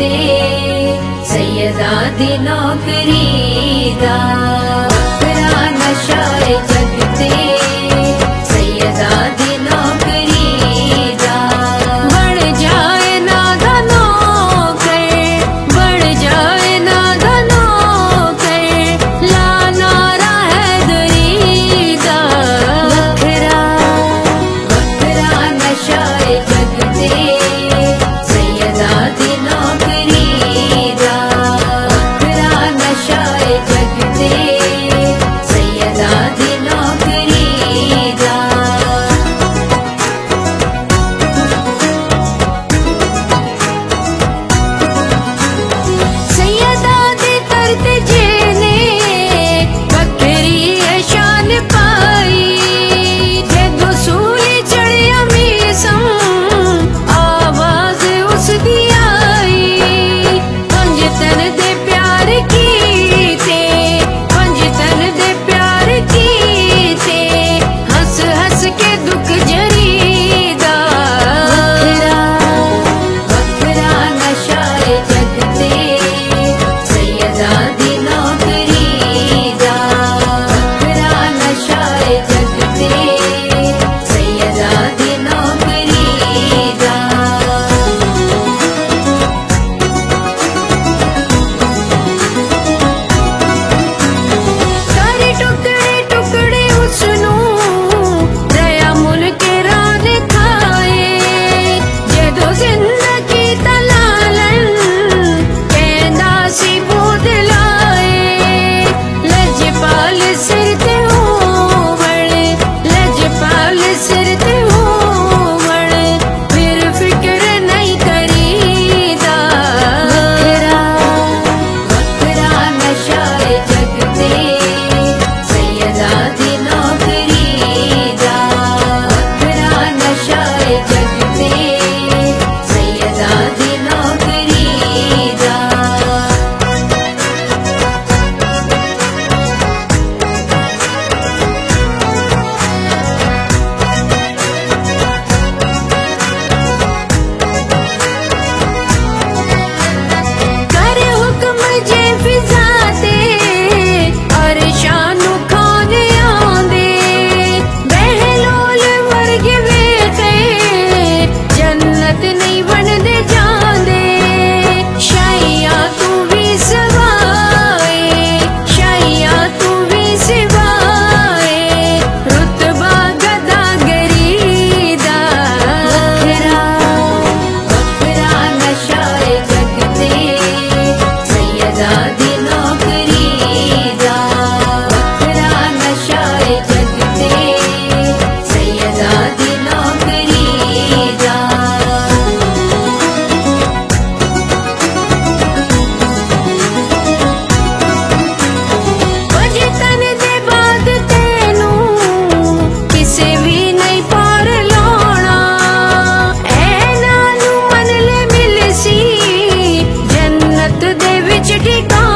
ते सैयदा दी नौकरी दा बखरा नशा ए जग ते सैयदा दी नौकरी दा बढ़ जाए ना दा नौकर बढ़ जाए ना दा नौकर ला नारा हैदरी दा बखरा बखरा नशा ए जग ते सैयदा दी नौकरी दा बखरा नशा ए जग ते सैयदा दी नौकरी दा सैयदा दी तरत जेने बखरी शान पाई जदों सूली चढ़िया मीसम आवाज उसदी आई पंजतन दे प्यार कीते पंजतन दे प्यार कीते हंस हंस के दुख जरीदा बखरा बखरा नशा ए जग ते सैयदा दी नौकरी दा बखरा नशा ए जग ते सैयदा दी नौकरी दा सारे टुकड़े टुकड़े उसनू दया मुल के रान खाए जदों जिंदगी तलालन कहंदा सी बूद लाए लजपाल सिर ते होवण लजपाल सिर ते होवण फिर फिक्र नहीं करीदा बखरा बखरा नशा ए जग ते सैयदा दी नौकरी दा बखरा नशा ए जग ते सैयदा दी नौकरी दा करे हुक्म जे फिजा ते और शानू खाने आंदे बहलोल वर्गे वेखे जन्नत नहीं बनदे जांदे शाइया तू भी सवाए शाइया तू भी सिवाए रुतबा गदागरी दा बखरा बखरा नशा ए जग ते सैयदा दी नौकरी दा बखरा नशा ए जग ते सैयदा दी नौकरी दा पंजतन दे बाद तेनू किसे भी नहीं पार लाउणा ऐ नानू मन ले मिलसी जन्नत दे विच ठिकाना